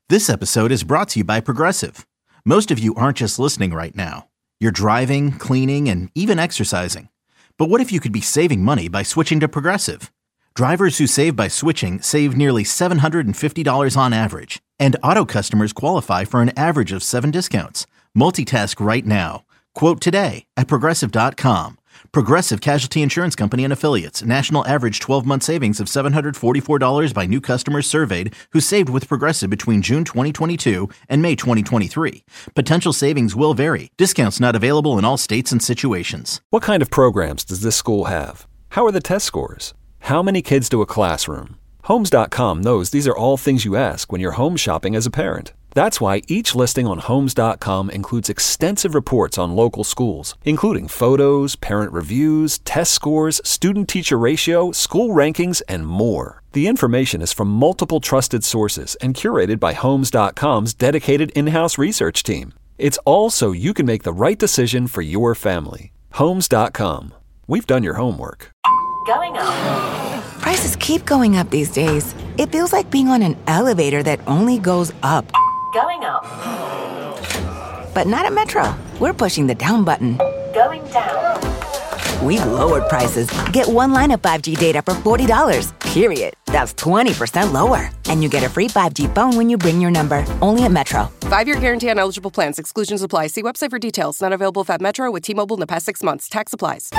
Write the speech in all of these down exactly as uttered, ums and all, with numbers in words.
This episode is brought to you by Progressive. Most of you aren't just listening right now. You're driving, cleaning, and even exercising. But what if you could be saving money by switching to Progressive? Drivers who save by switching save nearly seven hundred fifty dollars on average. And auto customers qualify for an average of seven discounts. Multitask right now. Quote today at Progressive dot com. Progressive Casualty Insurance Company and Affiliates. National average twelve-month savings of seven hundred forty-four dollars by new customers surveyed who saved with Progressive between June twenty twenty-two and May twenty twenty-three. Potential savings will vary. Discounts not available in all states and situations. What kind of programs does this school have? How are the test scores? How many kids do a classroom? Homes dot com knows these are all things you ask when you're home shopping as a parent. That's why each listing on Homes dot com includes extensive reports on local schools, including photos, parent reviews, test scores, student-teacher ratio, school rankings, and more. The information is from multiple trusted sources and curated by Homes dot com's dedicated in-house research team. It's all so you can make the right decision for your family. Homes dot com. We've done your homework. Going up. Prices keep going up these days. It feels like being on an elevator that only goes up. Going up. But not at Metro. We're pushing the down button. Going down. We've lowered prices. Get one line of five G data for forty dollars, period. That's twenty percent lower. And you get a free five G phone when you bring your number. Only at Metro. Five-year guarantee on eligible plans. Exclusions apply. See website for details. Not available at Metro with T-Mobile in the past six months. Tax applies.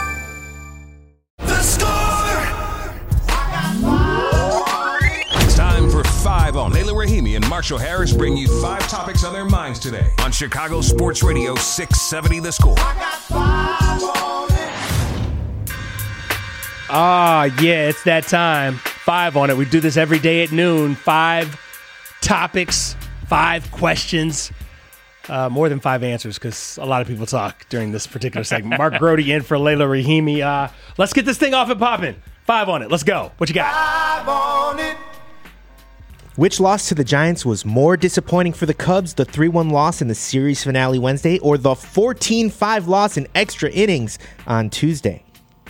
The Score! It's time for Five on. Layla Rahimi and Marshall Harris bring you five topics on their minds today on Chicago Sports Radio six seventy The Score. Ah, yeah, it's that time. Five on it. We do this every day at noon. Five topics, five questions, uh, more than five answers because a lot of people talk during this particular segment. Mark Grody in for Layla Rahimi. Uh, let's get this thing off and popping. Five on it. Let's go. What you got? Five on it. Which loss to the Giants was more disappointing for the Cubs, the three one loss in the series finale Wednesday, or the fourteen five loss in extra innings on Tuesday?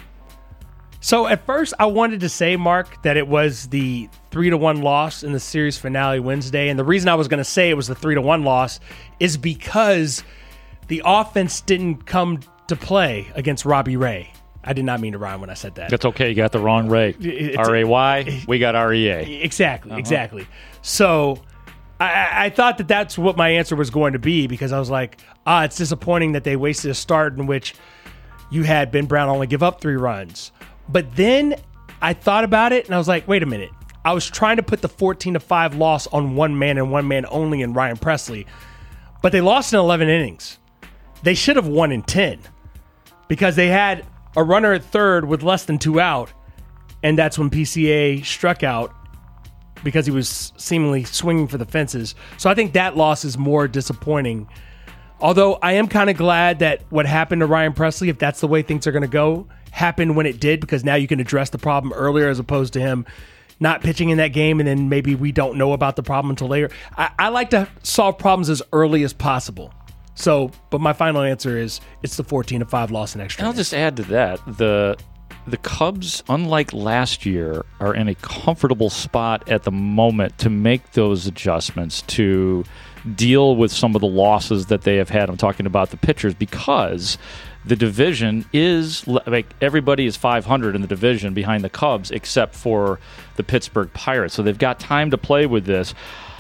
So at first I wanted to say, Mark, that it was the three to one loss in the series finale Wednesday. And the reason I was going to say it was the three to one loss is because the offense didn't come to play against Robbie Ray. I did not mean to rhyme when I said that. That's okay. You got the wrong Ray. R A Y. We got R E A. Exactly. Uh-huh. Exactly. So I, I thought that that's what my answer was going to be because I was like, ah, it's disappointing that they wasted a start in which you had Ben Brown only give up three runs. But then I thought about it and I was like, wait a minute. I was trying to put the fourteen to five loss on one man and one man only in Ryan Presley, but they lost in eleven innings. They should have won in ten because they had a runner at third with less than two out, and that's when P C A struck out because he was seemingly swinging for the fences. So I think that loss is more disappointing. Although I am kind of glad that what happened to Ryan Presley, if that's the way things are going to go, happened when it did, because now you can address the problem earlier as opposed to him not pitching in that game and then maybe we don't know about the problem until later. I, I like to solve problems as early as possible. So, but my final answer is it's the fourteen to five loss in extra. And I'll just add to that, the the Cubs, unlike last year, are in a comfortable spot at the moment to make those adjustments to deal with some of the losses that they have had. I'm talking about the pitchers because the division is like everybody is five hundred in the division behind the Cubs except for the Pittsburgh Pirates. So they've got time to play with this.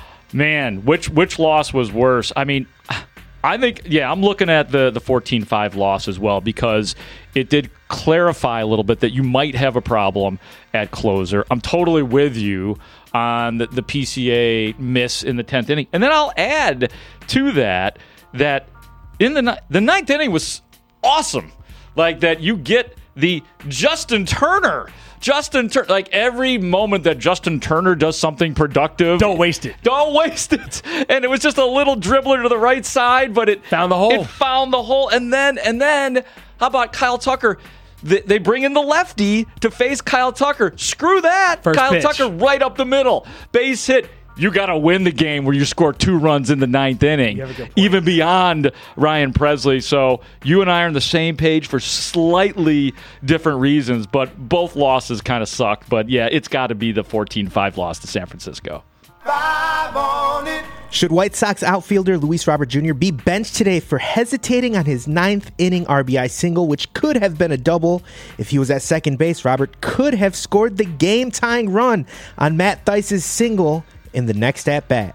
Man, which which loss was worse? I mean, I think, yeah, I'm looking at the, the fourteen five loss as well because it did clarify a little bit that you might have a problem at closer. I'm totally with you on the, the P C A miss in the tenth inning. And then I'll add to that that in the the ninth inning was awesome. Like that you get the Justin Turner. Justin Turner, like every moment that Justin Turner does something productive, don't waste it. Don't waste it. And it was just a little dribbler to the right side, but it found the hole. It found the hole. And then, and then, how about Kyle Tucker? They, they bring in the lefty to face Kyle Tucker. Screw that. First Kyle pitch. Tucker right up the middle. Base hit. You got to win the game where you score two runs in the ninth inning, even beyond Ryan Presley. So you and I are on the same page for slightly different reasons, but both losses kind of sucked. But, yeah, it's got to be the fourteen five loss to San Francisco. Five on it. Should White Sox outfielder Luis Robert Junior be benched today for hesitating on his ninth inning R B I single, which could have been a double? If he was at second base, Robert could have scored the game-tying run on Matt Theis's single in the next at-bat.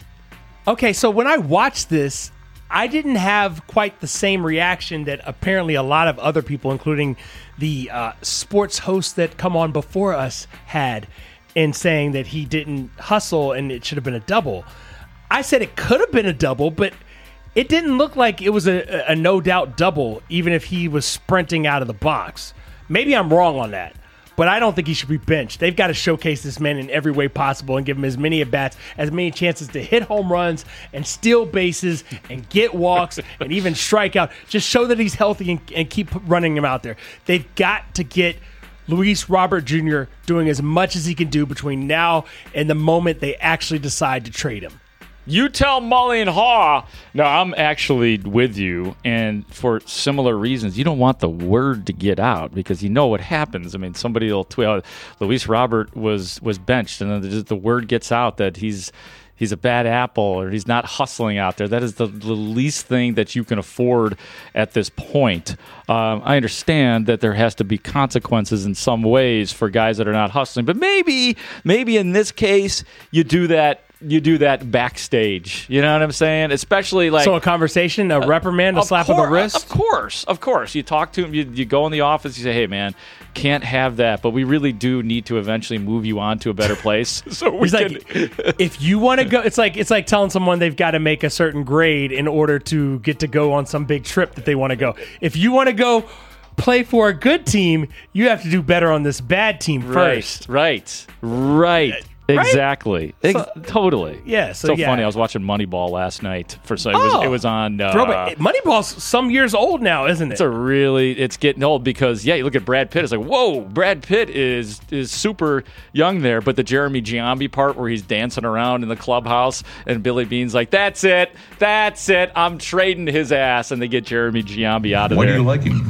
Okay, so when I watched this, I didn't have quite the same reaction that apparently a lot of other people, including the uh, sports hosts that come on before us, had in saying that he didn't hustle and it should have been a double. I said it could have been a double, but it didn't look like it was a, a no-doubt double, even if he was sprinting out of the box. Maybe I'm wrong on that, but I don't think he should be benched. They've got to showcase this man in every way possible and give him as many at-bats, as many chances to hit home runs and steal bases and get walks and even strike out. Just show that he's healthy and, and keep running him out there. They've got to get Luis Robert Junior doing as much as he can do between now and the moment they actually decide to trade him. You tell Mully and Haw. No, I'm actually with you, and for similar reasons. You don't want the word to get out because you know what happens. I mean, somebody will tweet, oh, Luis Robert was was benched, and then the word gets out that he's he's a bad apple or he's not hustling out there. That is the, the least thing that you can afford at this point. Um, I understand that there has to be consequences in some ways for guys that are not hustling, but maybe maybe in this case you do that. You do that backstage. You know what I'm saying? Especially like... So a conversation, a reprimand, a slap course, on the wrist? Of course. Of course. You talk to him. You, you go in the office. You say, hey, man, can't have that. But we really do need to eventually move you on to a better place. So we He's can... like, if you want to go... It's like it's like telling someone they've got to make a certain grade in order to get to go on some big trip that they want to go. If you want to go play for a good team, you have to do better on this bad team first. Right. Right. Right. Right? Exactly. So, Ex- totally. Yeah. So, so yeah. funny. I was watching Moneyball last night. For so it, oh, was, it was on. Uh, Moneyball's some years old now, isn't it? It's a really. It's getting old because yeah, you look at Brad Pitt. It's like whoa, Brad Pitt is is super young there. But the Jeremy Giambi part where he's dancing around in the clubhouse and Billy Bean's like, that's it, that's it. I'm trading his ass, and they get Jeremy Giambi out of Why there. Why do you like him?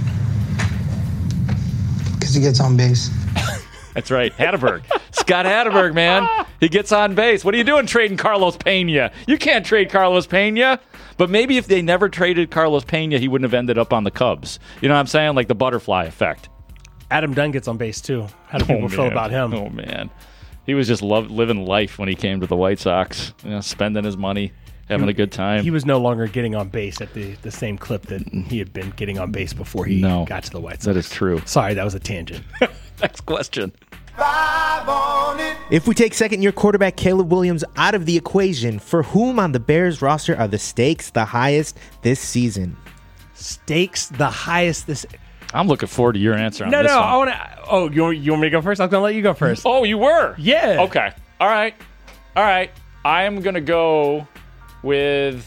Because he gets on base. That's right. Hatterberg. Scott Hatterberg, man. He gets on base. What are you doing trading Carlos Pena? You can't trade Carlos Pena. But maybe if they never traded Carlos Pena, he wouldn't have ended up on the Cubs. You know what I'm saying? Like the butterfly effect. Adam Dunn gets on base, too. How do people oh, feel about him? Oh, man. He was just love, living life when he came to the White Sox. You know, spending his money, having he, a good time. He was no longer getting on base at the, the same clip that he had been getting on base before he no, got to the White Sox. That is true. Sorry, that was a tangent. Next question. If we take second-year quarterback Caleb Williams out of the equation, for whom on the Bears roster are the stakes the highest this season? Stakes the highest this... I'm looking forward to your answer on no, this No, no, one. I want to... Oh, you want, you want me to go first? I was going to let you go first. Oh, you were? Yeah. Okay. All right. All right. I'm going to go with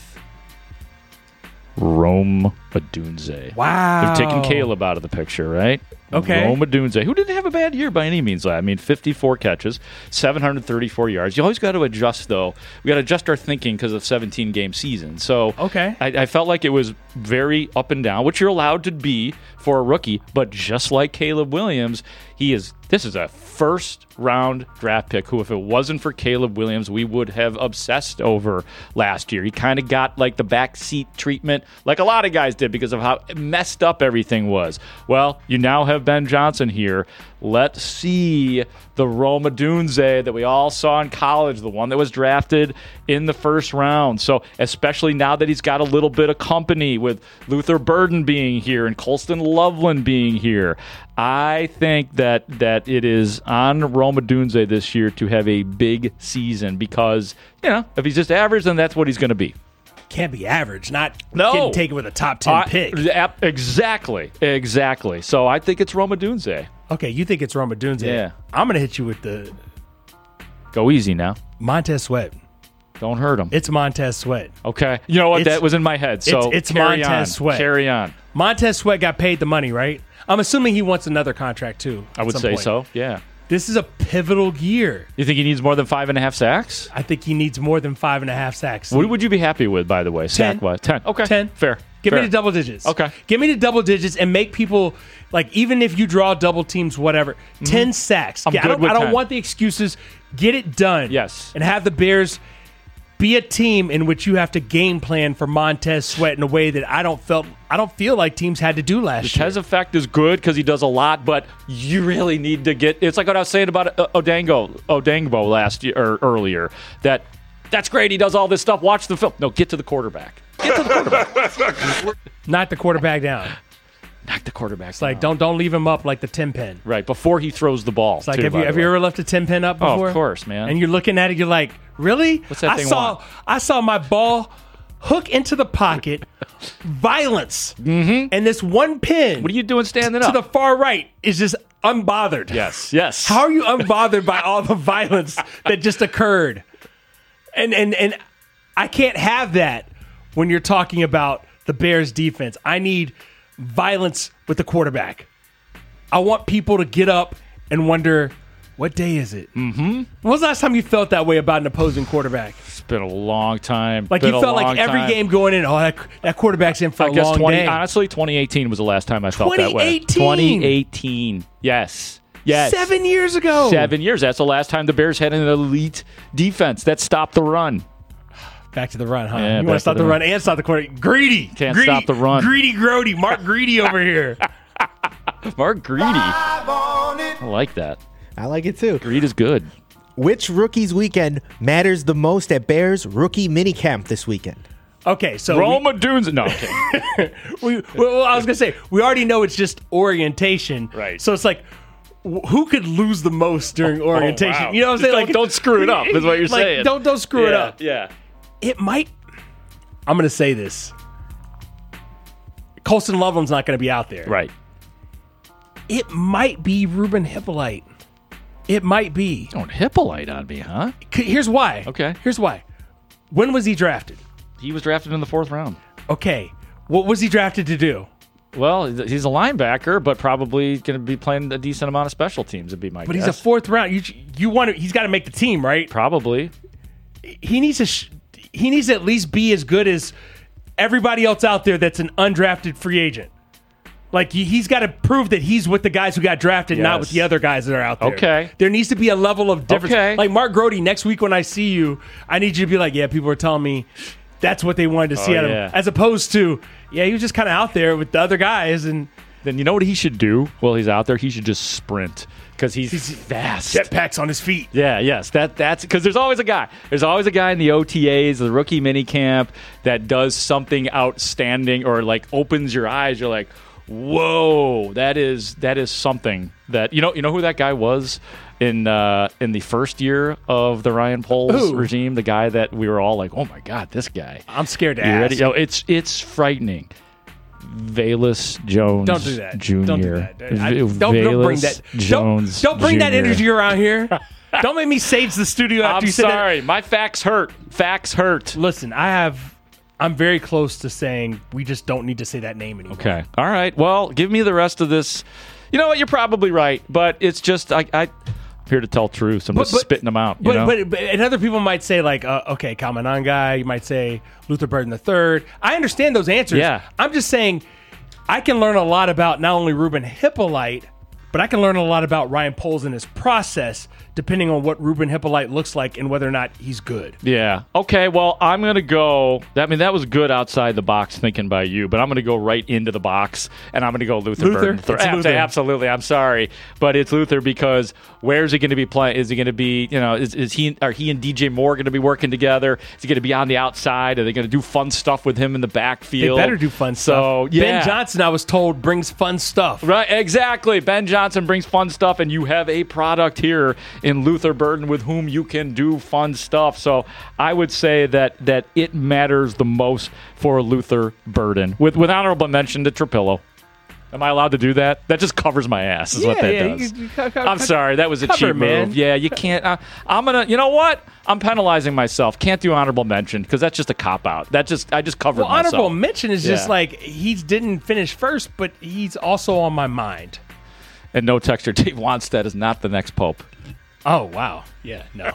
Rome Odunze. Wow. They've taken Caleb out of the picture, right? Okay. Rome Odunze, who didn't have a bad year by any means. I mean, fifty-four catches, seven hundred thirty-four yards. You always got to adjust, though. We got to adjust our thinking because of seventeen-game season. So okay. I, I felt like it was very up and down, which you're allowed to be for a rookie. But just like Caleb Williams, he is. This is a first-round draft pick who, if it wasn't for Caleb Williams, we would have obsessed over last year. He kind of got like the backseat treatment, like a lot of guys did, because of how messed up everything was. Well, you now have Ben Johnson here. Let's see the Rome Odunze that we all saw in college, the one that was drafted in the first round. So especially now that he's got a little bit of company with Luther Burden being here and Colston Loveland being here, I think that that it is on Rome Odunze this year to have a big season because, you know, if he's just average, then that's what he's going to be. Can't be average, not no. getting taken with a top ten uh, pick. Exactly, exactly. So I think it's Rome Odunze. Okay, you think it's Rome Odunze. Yeah. I'm going to hit you with the... Go easy now. Montez Sweat. Don't hurt him. It's Montez Sweat. Okay. You know what? It's, that was in my head. So it's, it's carry Montez on. Sweat. Carry on. Montez Sweat got paid the money, right? I'm assuming he wants another contract, too. I would say point. so, yeah. This is a pivotal year. You think he needs more than five and a half sacks? I think he needs more than five and a half sacks. What would you be happy with, by the way, sack-wise? Ten. Okay. Ten. Fair. Give Fair. me the double digits. Okay. Give me the double digits and make people, like, even if you draw double teams, whatever, mm-hmm. ten sacks. I'm yeah, good I don't, with I don't ten. want the excuses. Get it done. Yes. And have the Bears be a team in which you have to game plan for Montez Sweat in a way that I don't felt I don't feel like teams had to do last The year. Tez effect is good because he does a lot, but you really need to get. It's like what I was saying about uh, Odango, Odangbo last year or earlier. That that's great. He does all this stuff. Watch the film. No, get to the quarterback. Get to the quarterback. Knock the quarterback down. Knock the quarterback. It's like don't don't leave him up like the ten pin. Right before he throws the ball. It's like too, have you by have the you way. ever left a ten pin up Oh, before? of course, man. And you're looking at it, you're like, really? What's that I thing saw want? I saw my ball hook into the pocket, violence, mm-hmm. and this one pin. What are you doing standing to up? the far right is just unbothered. Yes, yes. How are you unbothered by all the violence that just occurred? And and and I can't have that when you're talking about the Bears defense. I need violence with the quarterback. I want people to get up and wonder, what day is it? Mm-hmm. When was the last time you felt that way about an opposing quarterback? It's been a long time. Like Been you a felt like long every time. game going in, oh, that, that quarterback's in for I a guess long twenty. day. Honestly, twenty eighteen was the last time I felt that way. twenty eighteen twenty eighteen. Yes. Yes. Seven years ago. Seven years. That's the last time the Bears had an elite defense that stopped the run. Back to the run, huh? Yeah, you back want to to stop the the run. run and stop the quarter. Greedy. Can't Greedy. stop the run. Greedy Grody. Mark Greedy over here. Mark Greedy. I like that. I like it too. Greed is good. Which Rookies Weekend matters the most at Bears rookie minicamp this weekend? Okay, so Roma Dunes. No, okay. we, we, well, I was gonna say we already know it's just orientation, Right. So it's like, wh- who could lose the most during orientation? Oh, wow. You know what I'm Just saying? don't- Like, don't screw it up, is what you're like, saying. Don't don't screw it Yeah, up. Yeah. It might. I'm gonna say this. Colston Loveland's not gonna be out there. Right. It might be Ruben Hippolyte. It might be. Don't Hippolyte on me, huh? C- Here's why. Okay. Here's why. When was he drafted? He was drafted in the fourth round. Okay. What was he drafted to do? Well, he's a linebacker, but probably going to be playing a decent amount of special teams, would be my But guess. he's a fourth round. You you want to, he's got to make the team, right? Probably. He needs to sh- he needs to at least be as good as everybody else out there that's an undrafted free agent. Like he, he's got to prove that he's with the guys who got drafted, Yes. not with the other guys that are out there. Okay. There needs to be a level of difference. Okay. Like Mark Grody, next week when I see you, I need you to be like, yeah, people are telling me that's what they wanted to see Oh, out of yeah. him, as opposed to, yeah, he was just kind of out there with the other guys and Then you know what he should do while he's out there? He should just sprint because he's, He's- fast. jetpacks on his feet. Yeah, yes, that that's because there's always a guy. There's always a guy in the O T As, the rookie mini camp, that does something outstanding or like opens your eyes. You're like, whoa, that is that is something that you know. You know who that guy was in uh, in the first year of the Ryan Poles Who? regime? The guy that we were all like, oh my god, this guy. I'm scared to You ask. ready? You know, it's it's frightening. Valus Jones Don't do that. Junior Don't do that. I- V- don't, don't bring Valus that. Jones don't, don't bring that Junior energy around here. Don't make me sage the studio after I'm you said that. sorry. My facts hurt. Facts hurt. Listen, I have. I'm very close to saying we just don't need to say that name anymore. Okay. All right. Well, give me the rest of this. You know what? You're probably right, but it's just I. I I'm here to tell truths. I'm But- just but- spitting them out. You But, know? but, but and other people might say like, uh, okay, Kamananga. You might say Luther Burden the third. I understand those answers. Yeah. I'm just saying, I can learn a lot about not only Ruben Hippolyte, but I can learn a lot about Ryan Poles and his process, depending on what Ruben Hippolyte looks like and whether or not he's good. Yeah. Okay. Well, I'm gonna go. I mean, that was good outside the box thinking by you, but I'm gonna go right into the box, and I'm gonna go Luther. Luther? Burden. It's Abs- Luther. Absolutely. I'm sorry, but it's Luther because where's he going to be playing? Is he going to be? You know, is, is he? Are he and D J Moore going to be working together? Is he going to be on the outside? Are they going to do fun stuff with him in the They backfield? better do fun So stuff. yeah. Ben Johnson, I was told, brings fun stuff. Right, exactly. Ben Johnson brings fun stuff, and you have a product here in Luther Burden with whom you can do fun stuff. So I would say that that it matters the most for Luther Burden. With with honorable mention to Trapillo. Am I allowed to do that? That just covers my ass, is what Yeah, that yeah, does. you- you co- co- I'm co- sorry, that was a cover, cheap man. move. Yeah, you can't. Uh, I'm gonna. You know what? I'm penalizing myself. Can't do honorable mention because that's just a cop out. That just I just covered Well, myself. honorable mention is just Yeah. like he didn't finish first, but he's also on my mind. And no texture. Dave Wanstead is not the next pope. Oh wow, yeah, no.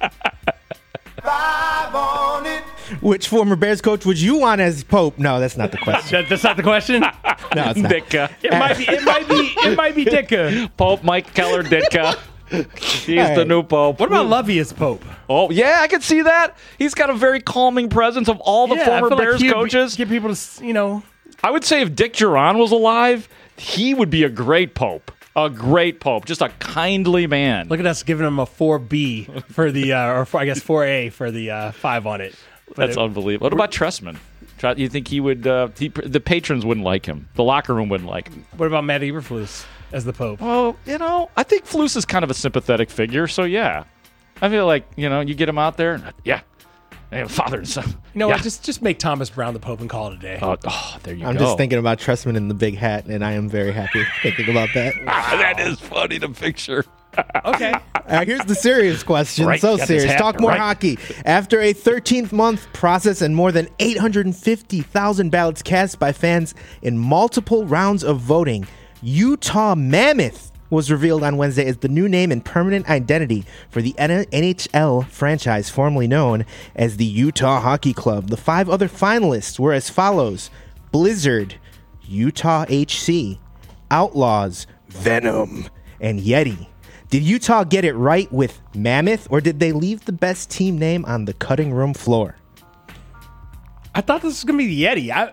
Which former Bears coach would you want as Pope? No, that's not the question. That- That's not the question. No, it's not. Ditka. It might be. It might be. It might be Ditka. Pope Mike Keller Ditka. He's All the right. new pope. What about Lovey as Pope? Oh, yeah, I can see that. He's got a very calming presence of all the Yeah, I former feel like Bears he would be- coaches. Get people to, s- you know. I would say if Dick Duran was alive, he would be a great pope. A great pope. Just a kindly man. Look at us giving him a four B for the, uh, or four, I guess four A for the uh, five on it. But That's it- unbelievable. What about Tressman? Try- You think he would, uh, he, the patrons wouldn't like him. The locker room wouldn't like him. What about Matt Eberflus as the Pope? Well, you know, I think Flus is kind of a sympathetic figure, so yeah. I feel like, you know, you get him out there, and, yeah. Hey, father and son. You know yeah. what? Just just make Thomas Brown the Pope and call it a day. Oh, oh, there you I'm go. just thinking about Tressman in the big hat, and I am very happy thinking about that. That is funny to picture. Okay. All right, here's the serious question. Right, So got this serious. hat, Talk more right. hockey. After a thirteenth month process and more than eight hundred fifty thousand ballots cast by fans in multiple rounds of voting, Utah Mammoth was revealed on Wednesday as the new name and permanent identity for the N H L franchise formerly known as the Utah Hockey Club. The five other finalists were as follows: Blizzard, Utah H C, Outlaws, Venom, and Yeti. Did Utah get it right with Mammoth, or did they leave the best team name on the cutting room floor? I thought this was going to be the Yeti. I...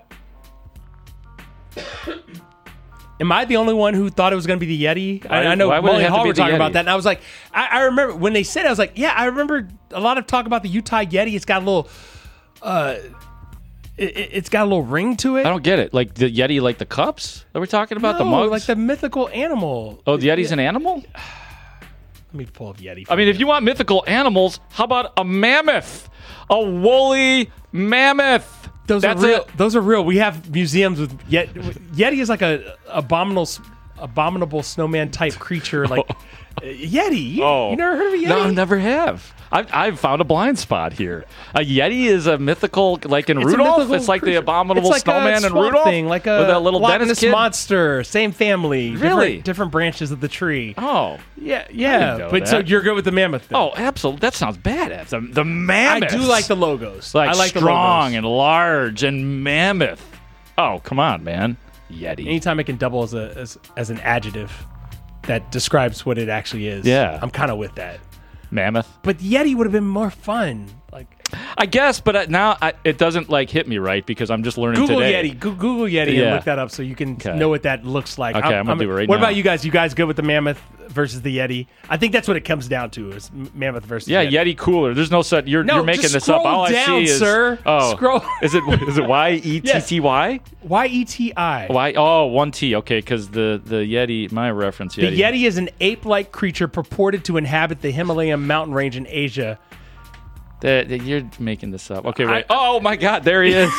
Am I the only one who thought it was going to be the Yeti? I, Why- I know why would it Molly have to Hall be were the talking about Yeti? that, and I was like, I, I remember when they said it, I was like, yeah, I remember a lot of talk about the Utah Yeti. It's got a little, uh, it, it- it's got a little ring to it. I don't get it. Like the Yeti, like the cups that we're talking about, the No, mugs? like the mythical animal. oh, the Yeti's an animal? Let me pull up Yeti. I mean, if you want mythical animals, how about a mammoth? A woolly mammoth. Those That's are real. it. Those are real. We have museums with Yet. Yeti is like a abominable, abominable snowman type creature, like uh, Yeti. You, Oh. you never heard of a Yeti? No, I never have. I've, I've found a blind spot here. A Yeti is a mythical, like in It's a Rudolph. mythical It's like the creature. abominable It's like snowman a and swamp Rudolph thing, like a with that little Loch Dennis Ness kid. monster, same family, Really? different, different branches of the tree. Oh, Yeah, yeah. know But so that. you're good with the mammoth. Then. oh, absolutely. That sounds badass. The, the I mammoth. do like the logos. like I like the strong logos. and large and mammoth. Oh, come on, man. Yeti. Anytime it can double as a as, as an adjective that describes what it actually is. Yeah. I'm kind of with that. Mammoth. But Yeti would have been more fun. Like I guess, but uh, now I, it doesn't like hit me right because I'm just learning Google today. Yeti. Go- Google Yeti and Yeah. look that up so you can Okay. know what that looks like. Okay, I'm gonna do it right What now. about you guys? You guys good with the mammoth versus the Yeti? I think that's what it comes down to: is m- mammoth versus Yeah, Yeti. Yeti cooler. There's no set. You're, No, you're making just this up. scroll All down, I see is sir. Oh, Scroll. Is it is it Y E T T Y? Y E T I. Y? Oh, one T. Okay, because the the Yeti, my reference Yeti. The Yeti is an ape-like creature purported to inhabit the Himalayan mountain range in Asia. The- the- you're making this up. Okay, right. Oh my God, there he is.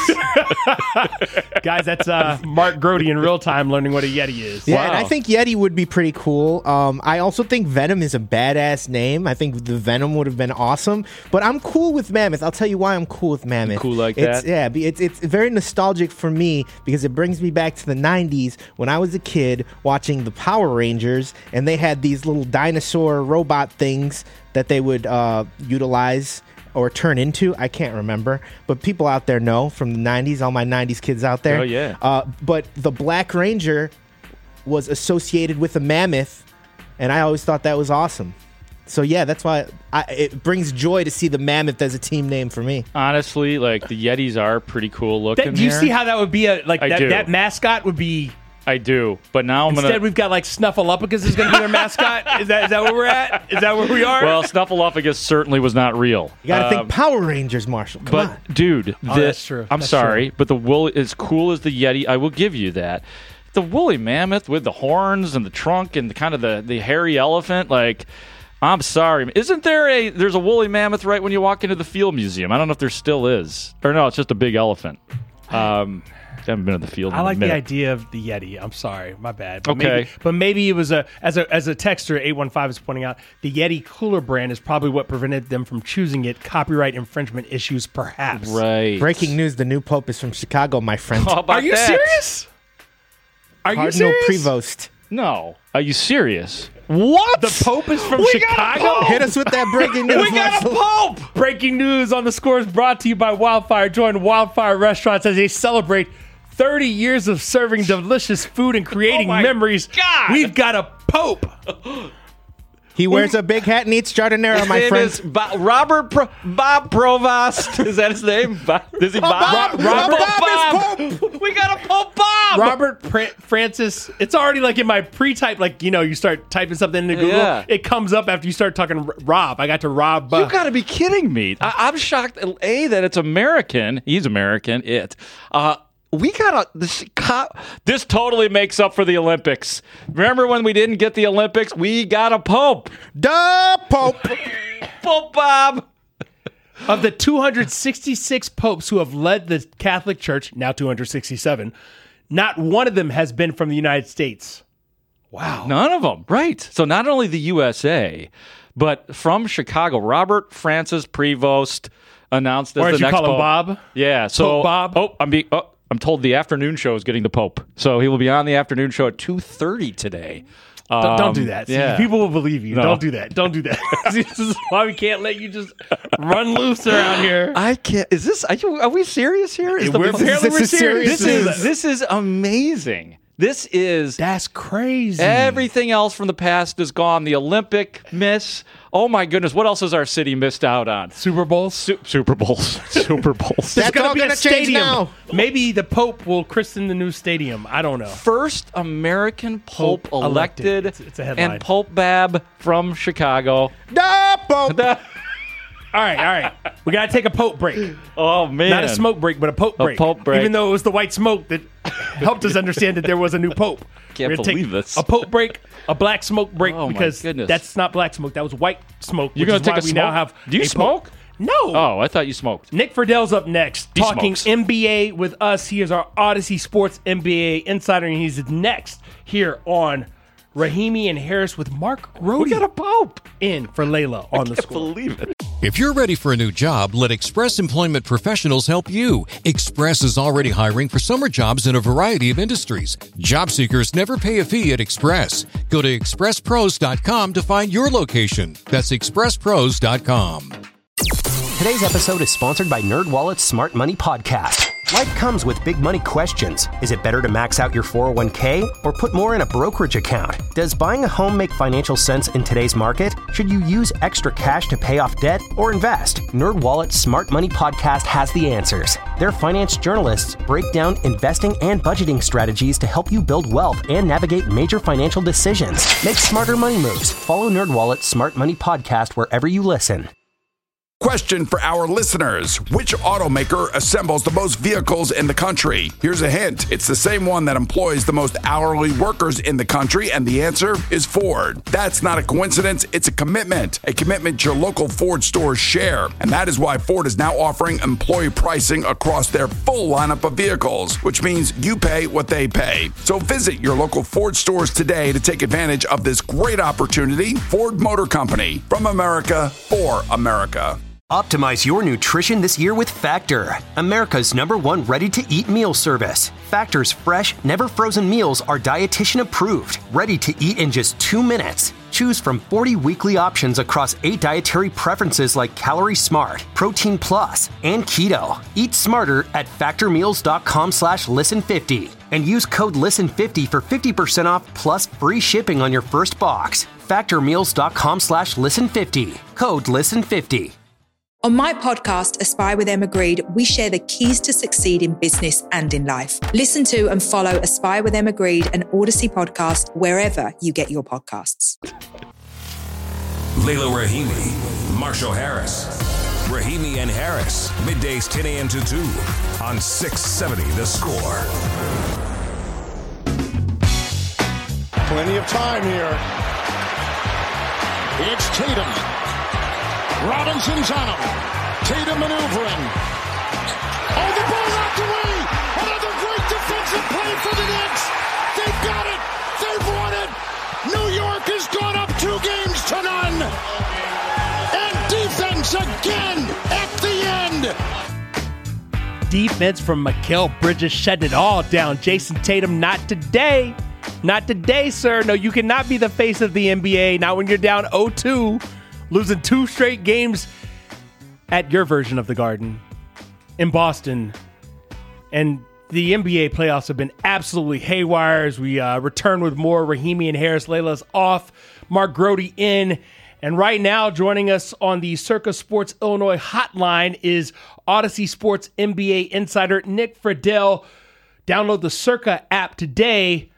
Guys, that's uh, Mark Grody in real time learning what a Yeti is. Yeah, Wow. and I think Yeti would be pretty cool. Um, I also think Venom is a badass name. I think the Venom would have been awesome. But I'm cool with Mammoth. I'll tell you why I'm cool with Mammoth. cool like it's, that? Yeah, be- it's it's very nostalgic for me because it brings me back to the nineties when I was a kid watching the Power Rangers, and they had these little dinosaur robot things that they would uh, utilize or turn into. I can't remember, but people out there know from the nineties, all my nineties kids out there. Oh, yeah. Uh, but the Black Ranger was associated with a mammoth, and I always thought that was awesome. So yeah, that's why I, it brings joy to see the mammoth as a team name for me. Honestly, like the Yetis are pretty cool looking. That, do you here. see how that would be a like I that, do. that mascot would be I do, but now I'm instead gonna. we've got like Snuffleupagus is going to be their mascot. Is that is that where we're at? Is that where we are? Well, Snuffleupagus certainly was not real. You got to Um, think Power Rangers, Marshall. Come But on. dude, the, Oh, that's true. I'm That's sorry, but the wool as cool as the Yeti, I will give you that. The woolly mammoth with the horns and the trunk and the kind of the, the hairy elephant, like I'm sorry. Isn't there a there's a woolly mammoth right when you walk into the Field Museum? I don't know if there still is. Or no, it's just a big elephant. Um I haven't been to the field in I like a the minute. idea of the Yeti. I'm sorry, my bad. But Okay. maybe, but maybe it was a as a as a texter eight one five is pointing out, the Yeti cooler brand is probably what prevented them from choosing it. Copyright infringement issues, perhaps. Right. Breaking news: the new pope is from Chicago, my friend. How about Are you that? serious? Are you Cardinal serious? Prevost. No. Are you serious? What? The Pope is from We got a Chicago? Pope! Hit us with that breaking news. We got a Marshall. pope! Breaking news on the Score is brought to you by Wildfire. Join Wildfire Restaurants as they celebrate thirty years of serving delicious food and creating Oh my memories. God. We've got a Pope. He wears a big hat and eats jardinera, His my name friend. is Bo- Robert Pro- Bob Provost. Is that his name? Bob, is he Bob? Bob, Robert Bob, is Bob. We got a Pope Bob. Robert Pr- Francis. It's already like in my pre-type, like, you know, you start typing something into Google. Yeah. It comes up after you start talking R- Rob. I got to Rob. Uh, You got to be kidding me. I- I'm shocked, A, that it's American. He's American. It. Uh, we got a this, this totally makes up for the Olympics. Remember when we didn't get the Olympics? We got a Pope. Duh, Pope. Pope Bob. Of the two hundred sixty-six popes who have led the Catholic Church, now two hundred sixty-seven, not one of them has been from the United States. Wow. None of them. Right. So not only the U S A, but from Chicago, Robert Francis Prevost announced as Or the as you next call him, Pope. Bob. Yeah. So Pope Bob. Oh, I'm being. Oh, I'm told the afternoon show is getting the Pope, so he will be on the afternoon show at two thirty today. Don't, Um, don't do that. See, yeah. people will believe you. No. Don't do that. Don't do that. This is why we can't let you just run loose around here. I can't. Is this? Are, you, are we serious here? Is We're- apparently this we're is serious. serious. This is this is amazing. This is That's crazy. everything else from the past is gone. The Olympic miss. Oh my goodness! What else has our city missed out on? Super Bowls. Su- Super Bowls. Super Bowls. There's That's gonna all be gonna a change stadium. now. Maybe the Pope will christen the new stadium. I don't know. First American Pope, Pope elected, elected. It's- it's a headline. and Pope Bab from Chicago. Duh, Pope. All right, all right. We got to take a Pope break. Oh man! Not a smoke break, but a Pope A break. Pope break. Even though it was the white smoke that helped us understand that there was a new Pope. Can't We're gonna believe take this. A Pope break, a black smoke break, Oh, my because goodness. that's not black smoke. That was white smoke. You're which gonna is take why a we smoke? now have Do you a smoke? Pope. No. Oh, I thought you smoked. Nick Friedell's up next, He talking smokes. N B A with us. He is our Odyssey Sports N B A insider, and he's next here on Rahimi and Harris with Mark Rohde. We got a Pope. in for Layla on the Can't score. believe it. If you're ready for a new job, let Express Employment Professionals help you. Express is already hiring for summer jobs in a variety of industries. Job seekers never pay a fee at Express. Go to express pros dot com to find your location. That's express pros dot com. Today's episode is sponsored by NerdWallet's Smart Money Podcast. Life comes with big money questions. Is it better to max out your four oh one k or put more in a brokerage account? Does buying a home make financial sense in today's market? Should you use extra cash to pay off debt or invest? NerdWallet's Smart Money Podcast has the answers. Their finance journalists break down investing and budgeting strategies to help you build wealth and navigate major financial decisions. Make smarter money moves. Follow NerdWallet's Smart Money Podcast wherever you listen. Question for our listeners. Which automaker assembles the most vehicles in the country? Here's a hint. It's the same one that employs the most hourly workers in the country, and the answer is Ford. That's not a coincidence. It's a commitment. A commitment your local Ford stores share. And that is why Ford is now offering employee pricing across their full lineup of vehicles, which means you pay what they pay. So visit your local Ford stores today to take advantage of this great opportunity. Ford Motor Company. From America, for America. Optimize your nutrition this year with Factor, America's number one ready-to-eat meal service. Factor's fresh, never-frozen meals are dietitian approved, ready to eat in just two minutes. Choose from forty weekly options across eight dietary preferences like Calorie Smart, Protein Plus, and Keto. Eat smarter at factormeals.com slash listen50 and use code listen fifty for fifty percent off plus free shipping on your first box. Factormeals.com slash listen50. Code listen fifty. On my podcast, Aspire with Emma Greed, we share the keys to succeed in business and in life. Listen to and follow Aspire with Emma Greed, an Odyssey podcast, wherever you get your podcasts. Layla Rahimi, Marshall Harris. Rahimi and Harris, middays ten a.m. to two on six seventy The Score. Plenty of time here. It's Tatum. Robinson's on him. Tatum maneuvering. Oh, the ball knocked away. Another great defensive play for the Knicks. They've got it. They've won it. New York has gone up two games to none. And defense again at the end. Defense from Mikal Bridges shutting it all down. Jason Tatum, not today. Not today, sir. No, you cannot be the face of the N B A. Not when you're down oh two. Losing two straight games at your version of the Garden in Boston. And the N B A playoffs have been absolutely haywire as we uh, return with more Rahimi and Harris. Layla's off. Mark Grody in. And right now, joining us on the Circa Sports Illinois hotline is Odyssey Sports N B A insider Nick Friedell. Download the Circa app today.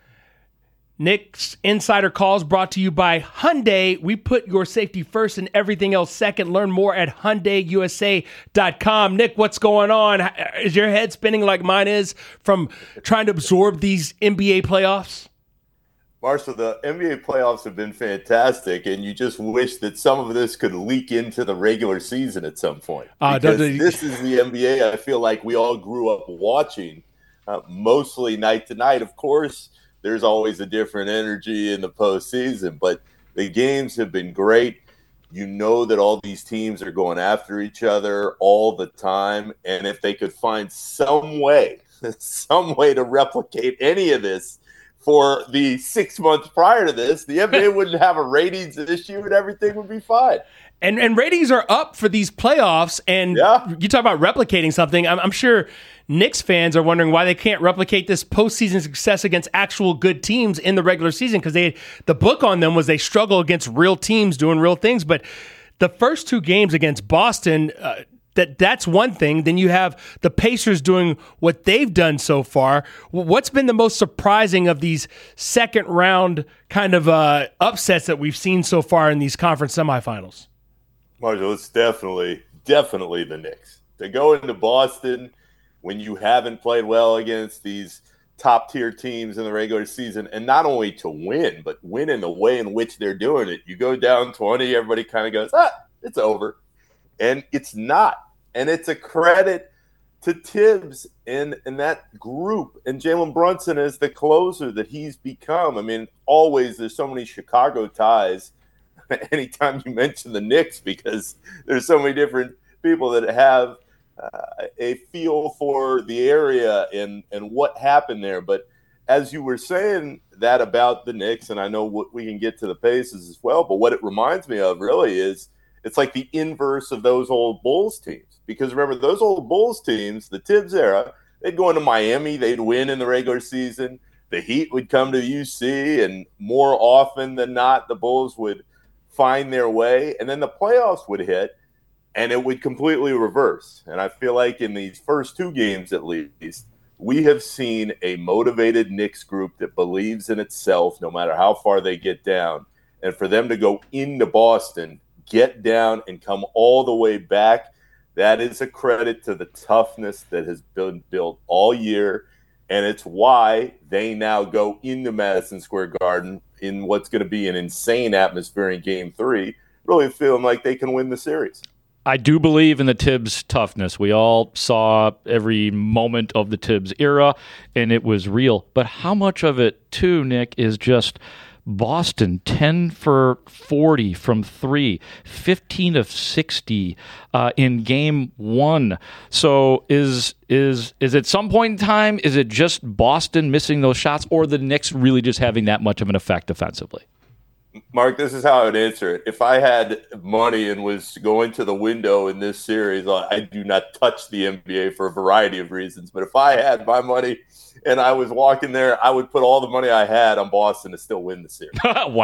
Nick's Insider Calls brought to you by Hyundai. We put your safety first and everything else second. Learn more at Hyundai U S A dot com. Nick, what's going on? Is your head spinning like mine is from trying to absorb these N B A playoffs? Marshall, the N B A playoffs have been fantastic, and you just wish that some of this could leak into the regular season at some point. Uh, because they- this is the N B A I feel like we all grew up watching, uh, mostly night to night. Of course, there's always a different energy in the postseason, but the games have been great. You know that all these teams are going after each other all the time, and if they could find some way, some way to replicate any of this for the six months prior to this, the N B A wouldn't have a ratings issue and everything would be fine. And and ratings are up for these playoffs. And yeah. you talk about replicating something. I'm, I'm sure Knicks fans are wondering why they can't replicate this postseason success against actual good teams in the regular season, because they the book on them was they struggle against real teams doing real things. But the first two games against Boston, uh, that that's one thing. Then you have the Pacers doing what they've done so far. What's been the most surprising of these second round kind of uh, upsets that we've seen so far in these conference semifinals? Marshall, it's definitely, definitely the Knicks. To go into Boston when you haven't played well against these top-tier teams in the regular season, and not only to win, but win in the way in which they're doing it. You go down twenty, everybody kind of goes, ah, it's over. And it's not. And it's a credit to Tibbs and, and that group, and Jalen Brunson as the closer that he's become. I mean, always there's so many Chicago ties anytime you mention the Knicks, because there's so many different people that have uh, a feel for the area and, and what happened there. But as you were saying that about the Knicks, and I know what we can get to the Pacers as well, but what it reminds me of really is it's like the inverse of those old Bulls teams. Because remember, those old Bulls teams, the Tibbs era, they'd go into Miami, they'd win in the regular season. The Heat would come to U C, and more often than not, the Bulls would find their way. And then the playoffs would hit, and it would completely reverse. And I feel like in these first two games, at least, we have seen a motivated Knicks group that believes in itself no matter how far they get down. And for them to go into Boston, get down, and come all the way back, that is a credit to the toughness that has been built all year, and it's why they now go into Madison Square Garden in what's going to be an insane atmosphere in Game three, really feeling like they can win the series. I do believe in the Tibbs toughness. We all saw every moment of the Tibbs era, and it was real. But how much of it, too, Nick, is just Boston, ten for forty from three, fifteen of sixty uh, in game one. So is is is at some point in time, is it just Boston missing those shots, or the Knicks really just having that much of an effect offensively? Mark, this is how I would answer it. If I had money and was going to the window in this series, I do not touch the N B A for a variety of reasons. But if I had my money and I was walking there, I would put all the money I had on Boston to still win the series.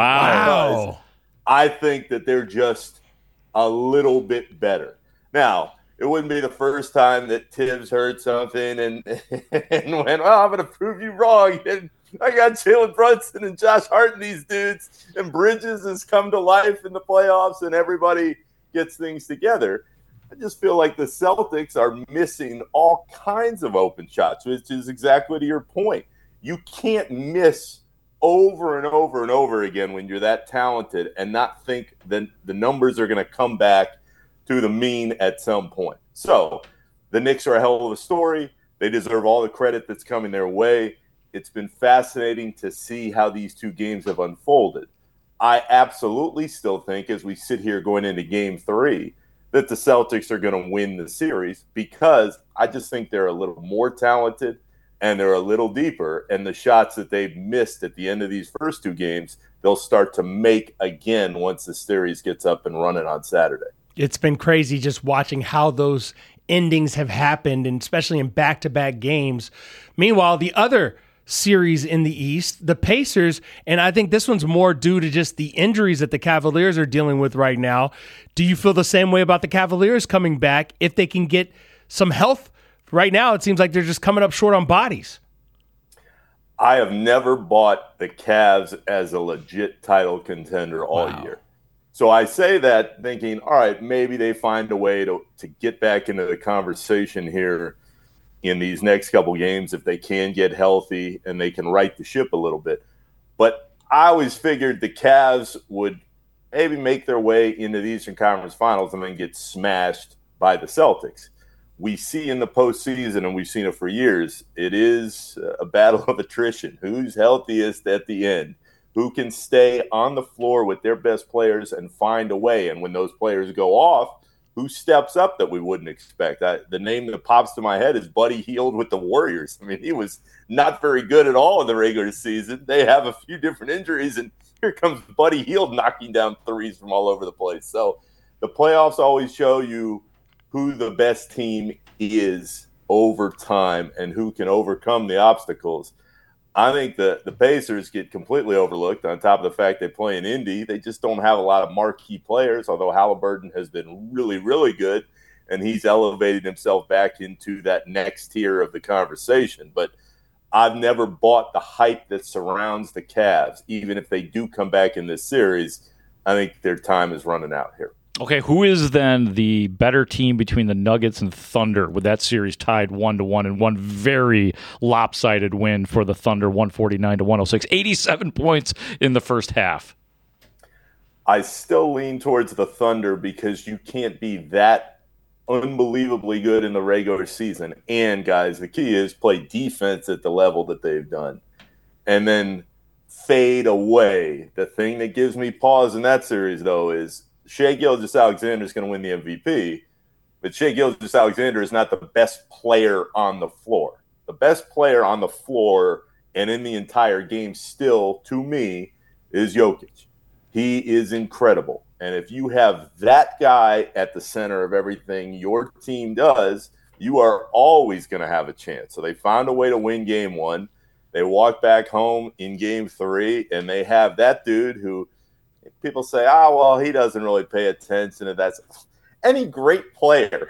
Wow. I think that they're just a little bit better. Now, it wouldn't be the first time that Tibbs heard something and, and went, well, I'm going to prove you wrong. And I got Jalen Brunson and Josh Hart and these dudes, and Bridges has come to life in the playoffs, and everybody gets things together. I just feel like the Celtics are missing all kinds of open shots, which is exactly to your point. You can't miss over and over and over again when you're that talented and not think that the numbers are going to come back to the mean at some point. So the Knicks are a hell of a story. They deserve all the credit that's coming their way. It's been fascinating to see how these two games have unfolded. I absolutely still think, as we sit here going into game three, that the Celtics are going to win the series, because I just think they're a little more talented and they're a little deeper, and the shots that they've missed at the end of these first two games, they'll start to make again once the series gets up and running on Saturday. It's been crazy just watching how those endings have happened, and especially in back-to-back games. Meanwhile, the other series in the East. The Pacers, and I think this one's more due to just the injuries that the Cavaliers are dealing with right now. Do you feel the same way about the Cavaliers coming back if they can get some health? Right now, it seems like they're just coming up short on bodies. I have never bought the Cavs as a legit title contender all Wow. year. So I say that thinking, all right, maybe they find a way to, to get back into the conversation here in these next couple games if they can get healthy and they can right the ship a little bit. But I always figured the Cavs would maybe make their way into the Eastern Conference Finals and then get smashed by the Celtics. We see in the postseason, and we've seen it for years, it is a battle of attrition. Who's healthiest at the end? Who can stay on the floor with their best players and find a way? And when those players go off, who steps up that we wouldn't expect? I, the name that pops to my head is Buddy Hield with the Warriors. I mean, he was not very good at all in the regular season. They have a few different injuries, and here comes Buddy Hield knocking down threes from all over the place. So the playoffs always show you who the best team is over time and who can overcome the obstacles. I think the, the Pacers get completely overlooked on top of the fact they play in Indy. They just don't have a lot of marquee players, although Halliburton has been really, really good, and he's elevated himself back into that next tier of the conversation. But I've never bought the hype that surrounds the Cavs. Even if they do come back in this series, I think their time is running out here. Okay, who is then the better team between the Nuggets and Thunder with that series tied one to one and one very lopsided win for the Thunder, one forty-nine to one oh six, eighty-seven points in the first half? I still lean towards the Thunder because you can't be that unbelievably good in the regular season. And, guys, the key is play defense at the level that they've done. And then fade away. The thing that gives me pause in that series, though, is Shai Gilgeous-Alexander is going to win the M V P, but Shai Gilgeous-Alexander is not the best player on the floor. The best player on the floor and in the entire game still, to me, is Jokic. He is incredible. And if you have that guy at the center of everything your team does, you are always going to have a chance. So they found a way to win game one. They walk back home in game three, and they have that dude who – people say, oh, well, he doesn't really pay attention to that. Any great player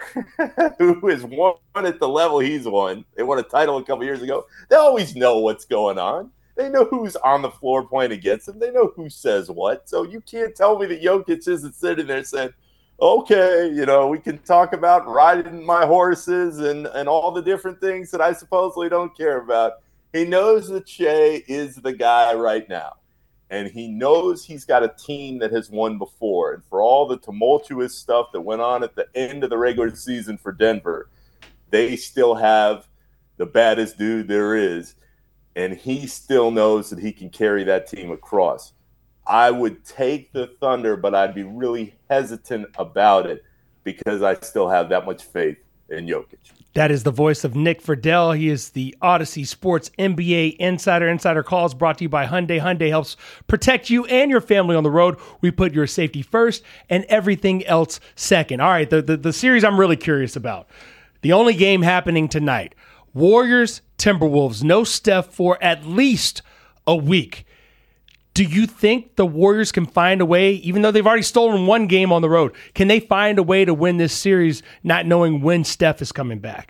who has won at the level he's won, they won a title a couple years ago, they always know what's going on. They know who's on the floor playing against them. They know who says what. So you can't tell me that Jokic isn't sitting there saying, okay, you know, we can talk about riding my horses and, and all the different things that I supposedly don't care about. He knows that Shai is the guy right now. And he knows he's got a team that has won before. And for all the tumultuous stuff that went on at the end of the regular season for Denver, they still have the baddest dude there is. And he still knows that he can carry that team across. I would take the Thunder, but I'd be really hesitant about it because I still have that much faith in Jokic. That is the voice of Nick Friedel. He is the Odyssey Sports N B A Insider. Insider Calls brought to you by Hyundai. Hyundai helps protect you and your family on the road. We put your safety first and everything else second. All right, the, the, the series I'm really curious about. The only game happening tonight. Warriors, Timberwolves. No Steph for at least a week. Do you think the Warriors can find a way, even though they've already stolen one game on the road, can they find a way to win this series not knowing when Steph is coming back?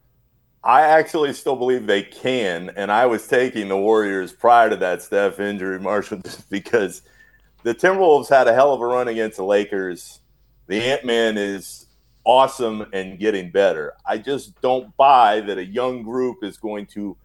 I actually still believe they can, and I was taking the Warriors prior to that Steph injury, Marshall, just because the Timberwolves had a hell of a run against the Lakers. The Ant-Man is awesome and getting better. I just don't buy that a young group is going to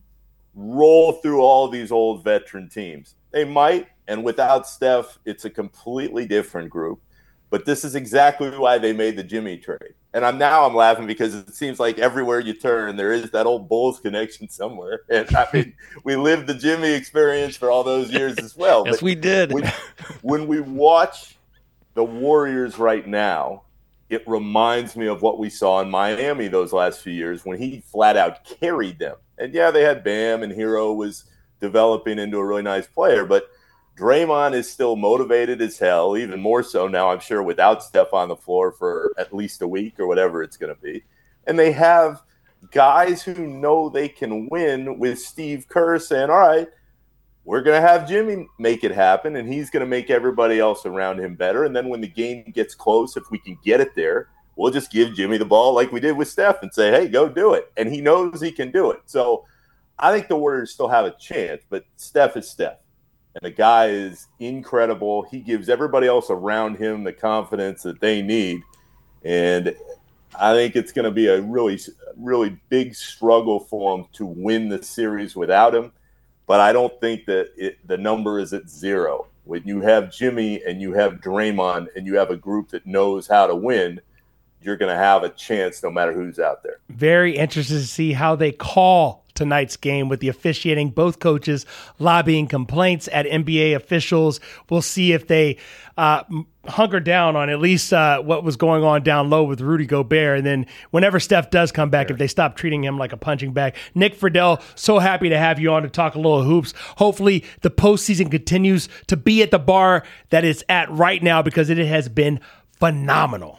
roll through all these old veteran teams. They might, and without Steph, it's a completely different group. But this is exactly why they made the Jimmy trade. And I'm now I'm laughing because it seems like everywhere you turn, there is that old Bulls connection somewhere. And I mean, we lived the Jimmy experience for all those years as well. Yes, but we did. When, when we watch the Warriors right now, it reminds me of what we saw in Miami those last few years when he flat out carried them. And yeah, they had Bam, and Hero was developing into a really nice player, but Draymond is still motivated as hell, even more so now, I'm sure, without Steph on the floor for at least a week or whatever it's going to be. And they have guys who know they can win with Steve Kerr saying, all right, we're going to have Jimmy make it happen, and he's going to make everybody else around him better. And then when the game gets close, if we can get it there, we'll just give Jimmy the ball like we did with Steph and say, hey, go do it. And he knows he can do it. So I think the Warriors still have a chance, but Steph is Steph. And the guy is incredible. He gives everybody else around him the confidence that they need. And I think it's going to be a really, really big struggle for him to win the series without him. But I don't think that it, the number is at zero. When you have Jimmy and you have Draymond and you have a group that knows how to win, you're going to have a chance no matter who's out there. Very interested to see how they call tonight's game with the officiating, both coaches lobbying complaints at N B A officials. We'll see if they uh, hunker down on at least uh, what was going on down low with Rudy Gobert. And then whenever Steph does come back, if they stop treating him like a punching bag. Nick Friedel, so happy to have you on to talk a little hoops. Hopefully the postseason continues to be at the bar that it's at right now, because it has been phenomenal.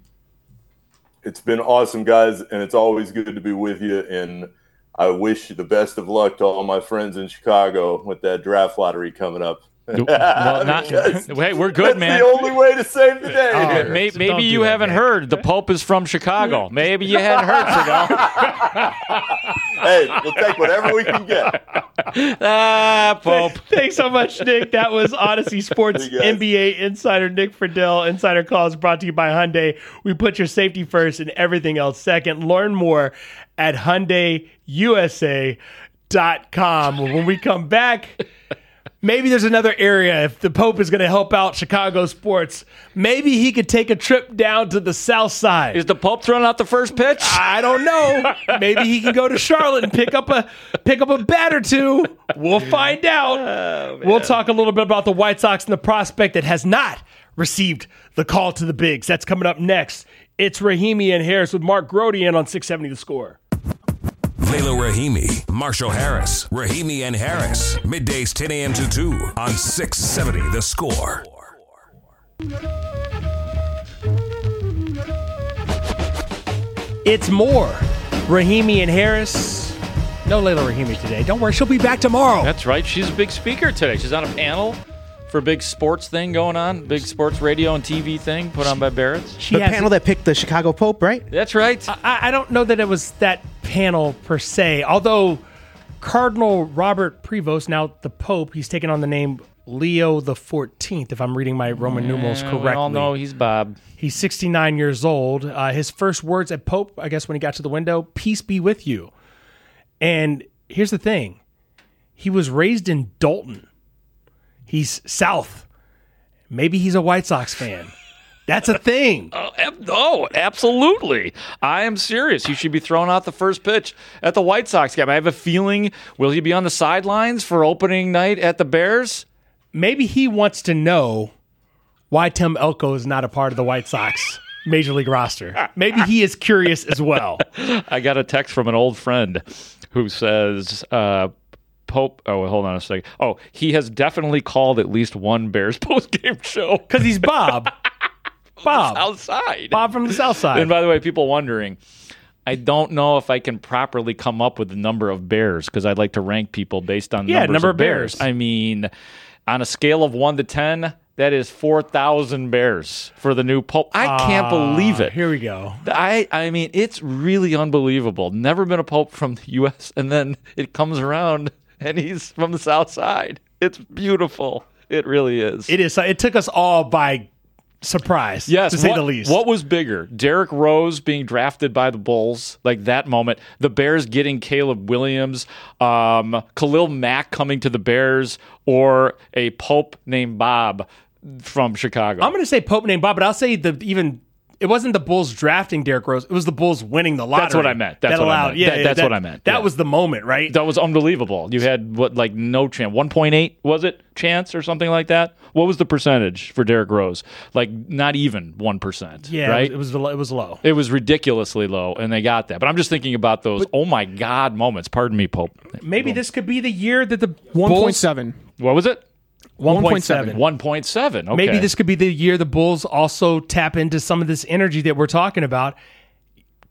It's been awesome, guys, and it's always good to be with you. And I wish you the best of luck to all my friends in Chicago with that draft lottery coming up. Well, not, hey, we're good, that's man. The only way to save the day. Uh, here. may, So maybe don't you do that, haven't man. heard the Pope is from Chicago. Maybe you hadn't heard, Friedel. Hey, we'll take whatever we can get. Ah, Pope. Thanks so much, Nick. That was Odyssey Sports N B A insider Nick Friedel. Insider Calls brought to you by Hyundai. We put your safety first and everything else second. Learn more at Hyundai U S A dot com. When we come back, maybe there's another area. If the Pope is going to help out Chicago sports, maybe he could take a trip down to the South Side. Is the Pope throwing out the first pitch? I don't know. Maybe he can go to Charlotte and pick up a pick up a bat or two. We'll find out. Oh, we'll talk a little bit about the White Sox and the prospect that has not received the call to the bigs. That's coming up next. It's Rahimi and Harris with Mark Grody in on six seventy The Score. Layla Rahimi, Marshall Harris, Rahimi and Harris. Middays ten a.m. to two on six seventy The Score. It's more Rahimi and Harris. No Layla Rahimi today. Don't worry, she'll be back tomorrow. That's right. She's a big speaker today. She's on a panel for a big sports thing going on, big sports radio and T V thing put on by Barrett's. The panel that picked the Chicago Pope, right? That's right. I, I don't know that it was that panel per se, although Cardinal Robert Prevost, now the Pope, he's taken on the name Leo the fourteenth, if I'm reading my Roman Yeah, numerals correctly. We all know he's Bob. He's sixty-nine years old. Uh, his first words at Pope, I guess when he got to the window, peace be with you. And here's the thing. He was raised in Dalton. He's South. Maybe he's a White Sox fan. That's a thing. Oh, ab- oh, absolutely. I am serious. He should be throwing out the first pitch at the White Sox game. I have a feeling, will he be on the sidelines for opening night at the Bears? Maybe he wants to know why Tim Elko is not a part of the White Sox Major League roster. Maybe he is curious as well. I got a text from an old friend who says, uh, Pope, oh, hold on a second. Oh, he has definitely called at least one Bears post-game show. Because he's Bob. Bob. South Side. Bob from the South Side. And by the way, people wondering, I don't know if I can properly come up with the number of Bears because I'd like to rank people based on Yeah, numbers number of of Bears. I mean, on a scale of one to ten, that is four thousand Bears for the new Pope. I can't Ah, believe it. Here we go. I, I mean, it's really unbelievable. Never been a Pope from the U S, and then it comes around, and he's from the South Side. It's beautiful. It really is. It is. It took us all by surprise, Yes, to say what, the least. What was bigger? Derrick Rose being drafted by the Bulls, like that moment. The Bears getting Caleb Williams, um, Khalil Mack coming to the Bears, or a Pope named Bob from Chicago. I'm going to say Pope named Bob, but I'll say the even it wasn't the Bulls drafting Derrick Rose. It was the Bulls winning the lottery. That's what I meant. That's that what allowed, I meant. Yeah, That- yeah, that's that- what I meant. That Yeah. was the moment, right? That was unbelievable. You had what, like no chance, one point eight was it chance or something like that? What was the percentage for Derrick Rose? Like not even one percent. Yeah, right. it was it was, it was low. It was ridiculously low, and they got that. But I'm just thinking about those oh my God moments. Pardon me, Pope. Maybe this could be the year that the one Bulls- point seven. What was it? one point seven. one point seven. Okay. Maybe this could be the year the Bulls also tap into some of this energy that we're talking about.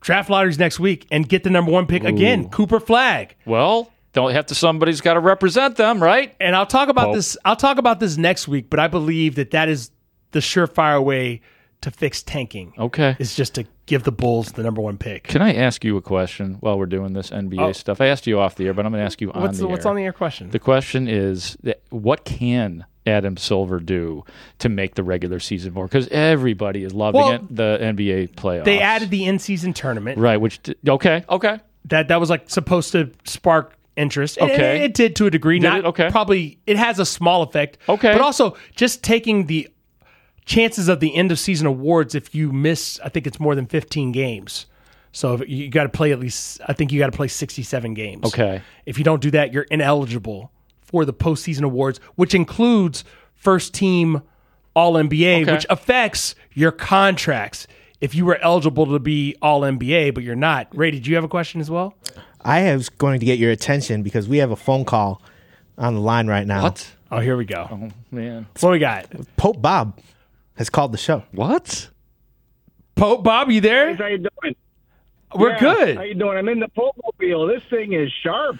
draft lotteries next week and get the number one pick Ooh. again, Cooper Flagg. Well, don't have to. Somebody's got to represent them, right? And I'll talk about Pope. this. I'll talk about this next week. But I believe that that is the surefire way to fix tanking. Okay, is just to give the Bulls the number one pick. Can I ask you a question while we're doing this N B A Oh. stuff? I asked you off the air, but I'm going to ask you on What's the the, what's air. on the air question? The question is, that what can Adam Silver do to make the regular season more? Because everybody is loving Well, it, the N B A playoffs. They added the in-season tournament. Right, which, d- okay, okay. That that was like supposed to spark interest. And Okay. it, it did to a degree. Did Not it? Okay. Probably it has a small effect. Okay. But also just taking the chances of the end of season awards if you miss, I think it's more than fifteen games. So if you got to play at least, I think you got to play sixty-seven games. Okay. If you don't do that, you're ineligible for the postseason awards, which includes first team All N B A, Okay. which affects your contracts. If you were eligible to be All N B A, but you're not. Ray, did you have a question as well? I was going to get your attention because we have a phone call on the line right now. What? Oh, here we go. Oh, man. What we got? Pope Bob has called the show. What? Pope Bob, you there? How you doing? We're Yeah, good. How you doing? I'm in the Pope-mobile. This thing is sharp.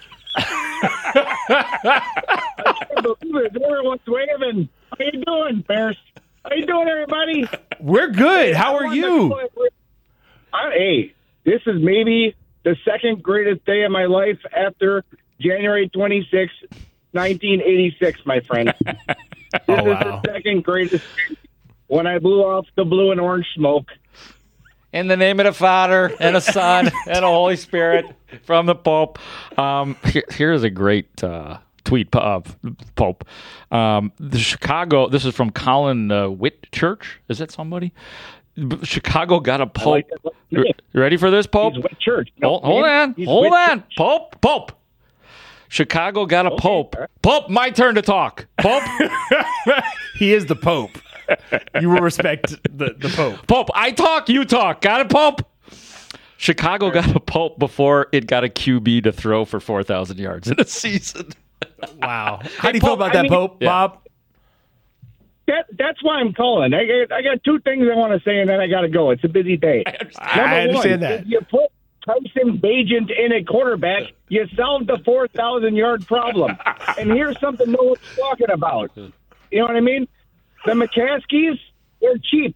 I can't believe it. Everyone's waving. How you doing, Bears? How you doing, everybody? We're good. How are I you? wanted to- I, hey, this is maybe the second greatest day of my life after January twenty-sixth, nineteen eighty-six, my friend. This Oh, is wow. the second greatest when I blew off the blue and orange smoke. In the name of the Father, and the Son, and the Holy Spirit, from the Pope. Um, here, here's a great uh, tweet of Pope. Um, the Chicago, this is from Colin uh, Whitchurch. Is that somebody? Chicago got a Pope. like that. You ready for this, Pope? He's Whitchurch. No, Hold, hold on. he's Hold on. Whitchurch. Pope. Pope. Chicago got a Pope. Pope, my turn to talk. Pope. He is the Pope. You will respect the, the Pope. Pope, I talk, you talk. Got it, Pope? Chicago got a Pope before it got a Q B to throw for four thousand yards in a season. Wow. How do you feel Pope, about I that, mean- Pope, Yeah. Bob? That, that's why I'm calling. I got, I got two things I want to say, and then I got to go. It's a busy day. I understand one, that. If you put Tyson Bagent in a quarterback, you solved the four thousand yard problem. And here's something no one's talking about. You know what I mean? The McCaskies, they're cheap.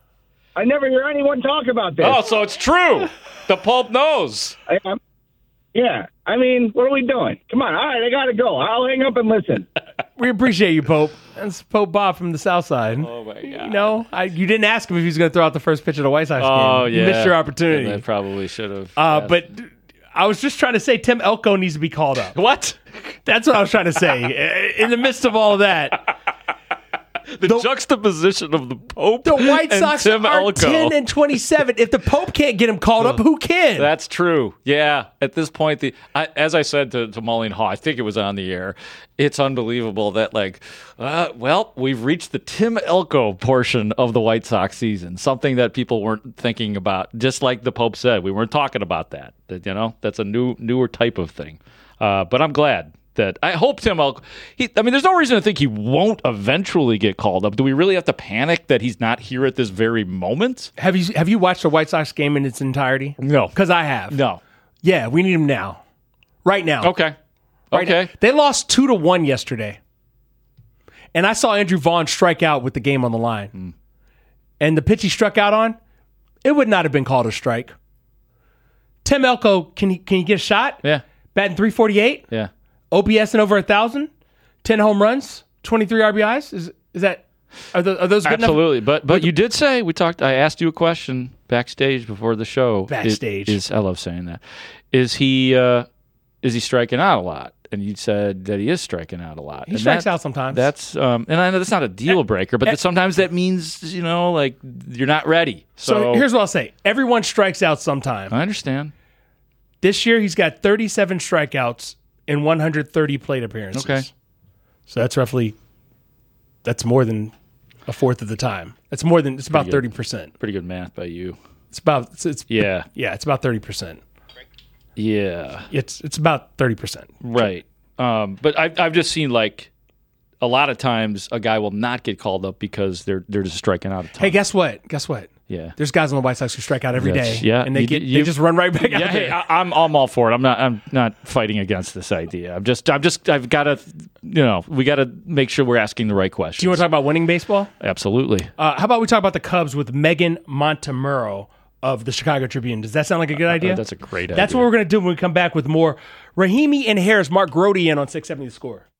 I never hear anyone talk about this. Oh, so it's true. The Pope knows. I, I'm, yeah. I mean, what are we doing? Come on. All right, I got to go. I'll hang up and listen. We appreciate you, Pope. That's Pope Bob from the South Side. Oh, my God. You know, I, you didn't ask him if he was going to throw out the first pitch of the White Sox Oh, game. yeah. You missed your opportunity. I probably should have. Uh, but I was just trying to say Tim Elko needs to be called up. What? That's what I was trying to say. In the midst of all of that, The, juxtaposition of the Pope the White and Sox Tim are Elko. ten and twenty-seven. If the Pope can't get him called up, who can? That's true. Yeah. At this point, the I, as I said to, to Mulleen Haw, I think it was on the air, it's unbelievable that, like, uh, well, we've reached the Tim Elko portion of the White Sox season, something that people weren't thinking about. Just like the Pope said, we weren't talking about that. That, you know, that's a new, newer type of thing. Uh, but I'm glad. That I hope Tim Elko. He, I mean, there's no reason to think he won't eventually get called up. Do we really have to panic that he's not here at this very moment? Have you have you watched the White Sox game in its entirety? No, because I have. No. Yeah, we need him now, right now. Okay. Right Okay. now. They lost two to one yesterday, and I saw Andrew Vaughn strike out with the game on the line, Mm. and the pitch he struck out on, it would not have been called a strike. Tim Elko, can he can he get a shot? Yeah. Batting three forty-eight. Yeah. O B S and over a thousand, ten home runs, twenty-three R B Is. Is is that are, the, are those good Absolutely, enough? but but you did say we talked. I asked you a question backstage before the show. Backstage. is, is I love saying that. Is he uh, is he striking out a lot? And you said that he is striking out a lot. He And strikes that- out sometimes. That's um, and I know that's not a deal breaker, but that sometimes that means you know like you're not ready. So, So, here's what I'll say: everyone strikes out sometime. I understand. This year he's got thirty-seven strikeouts in one hundred thirty plate appearances. Okay. So that's roughly that's more than a fourth of the time. That's more than it's about Pretty thirty good. percent. Pretty good math by you. It's about it's, it's Yeah. yeah it's about thirty percent. Yeah. It's it's about thirty percent. Right. Um, but I've I've just seen like a lot of times a guy will not get called up because they're they're just striking out a ton. Hey, guess what? Guess what? Yeah. There's guys on the White Sox who strike out every That's- day, yeah, and they you- get you- they just run right back Yeah, out hey, there. I, I'm I'm all for it. I'm not I'm not fighting against this idea. I'm just I'm just I've got to you know we got to make sure we're asking the right questions. Do you want to talk about winning baseball? Absolutely. Uh, how about we talk about the Cubs with Megan Montemurro of the Chicago Tribune? Does that sound like a good idea? Uh, that's a great idea. That's what we're going to do when we come back with more Rahimi and Harris. Mark Grody in on six seventy The Score.